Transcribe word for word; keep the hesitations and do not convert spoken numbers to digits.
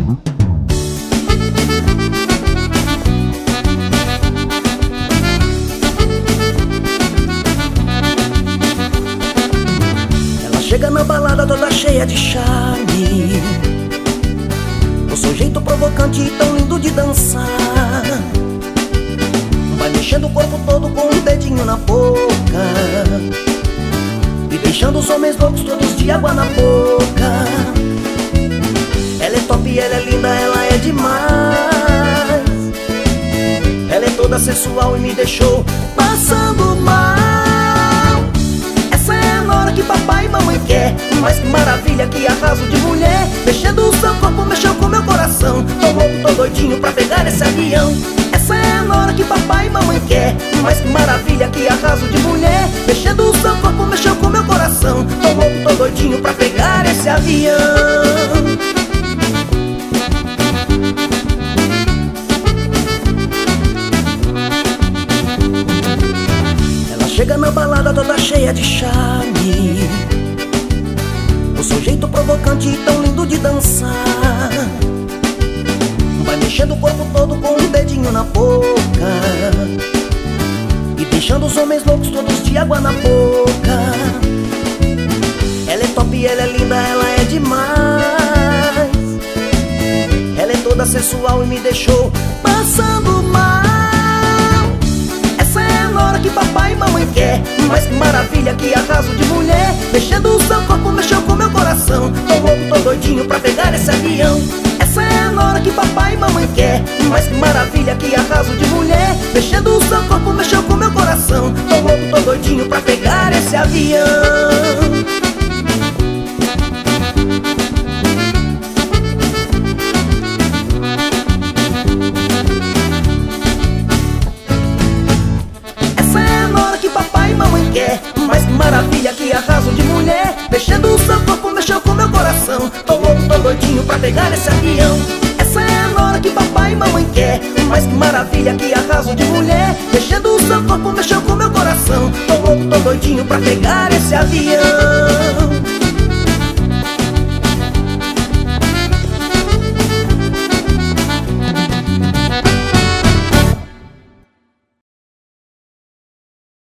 Ela chega na balada toda cheia de charme, o seu jeito provocante e tão lindo de dançar. Vai mexendo o corpo todo com um dedinho na boca e deixando os homens loucos todos de água na boca. Ela é top, ela é linda, ela é demais. Ela é toda sensual e me deixou passando mal. Essa é a Nora que papai e mamãe quer. Mas que maravilha, que arraso de mulher. Mexendo o seu corpo, mexeu com meu coração. Tô louco, tô doidinho pra pegar esse avião. Essa é a Nora que papai e mamãe quer. Mas que maravilha, que arraso de mulher. Mexendo o seu corpo, mexeu com meu coração. Tô louco, tô doidinho pra pegar esse avião. Ela chega na balada toda cheia de charme, o seu jeito provocante e tão lindo de dançar. Vai mexendo o corpo todo com um dedinho na boca e deixando os homens loucos todos de água na boca. Ela é top, ela é linda, ela é demais. Ela é toda sensual e me deixou passando mal. Essa é a Nora que papai e mamãe quer. Mas que maravilha, que arraso de mulher. Mexendo o seu corpo, mexeu com meu coração. Tô louco, tô doidinho pra pegar esse avião. Essa é a Nora que papai e mamãe quer. Mas que maravilha, que arraso de mulher. Mexendo o seu corpo, mexeu com meu coração. Tô louco, tô doidinho pra pegar esse avião. Mas que maravilha, que arraso de mulher. Mexendo o seu corpo, mexeu com meu coração. Tô louco, tô doidinho pra pegar esse avião. Essa é a Nora que papai e mamãe quer. Mas que maravilha, que arraso de mulher. Mexendo o seu corpo, mexeu com meu coração. Tô louco, tô doidinho pra pegar esse avião.